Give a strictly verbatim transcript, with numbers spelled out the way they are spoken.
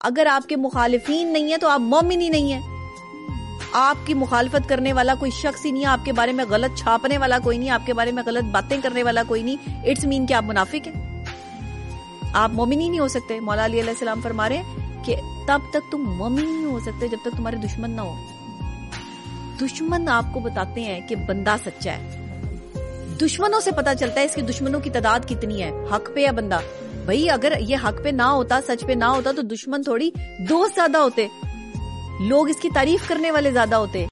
अगर आपके मुखालिफीन नहीं है तो आप मोमिन ही नहीं है। आपकी मुखालफत करने वाला कोई शख्स ही नहीं है, आपके बारे में गलत छापने वाला कोई नहीं, आपके बारे में गलत बातें करने वाला कोई नहीं। इट्स मीन कि आप मुनाफिक हैं, आप मोमिन ही नहीं हो सकते। मौला अली अलैहि सलाम फरमा रहे हैं कि तब तक तुम मोमिन नहीं हो सकते जब तक तुम्हारे दुश्मन ना हो। दुश्मन आपको बताते हैं कि बंदा सच्चा है। दुश्मनों से पता चलता है इसके दुश्मनों की तादाद कितनी है, हक पे है बंदा। भाई अगर ये हक पे ना होता, सच पे ना होता तो दुश्मन थोड़ी दोस्त ज्यादा होते, लोग इसकी तारीफ करने वाले ज्यादा होते।